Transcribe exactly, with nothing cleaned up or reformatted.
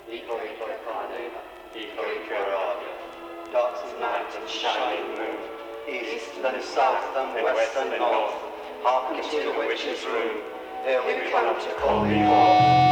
Ecori Clicane, Ecori Curadio. Dark as night and shining moon, east and south and west and north, hearken to the witch's rune, here we come to call thee forth.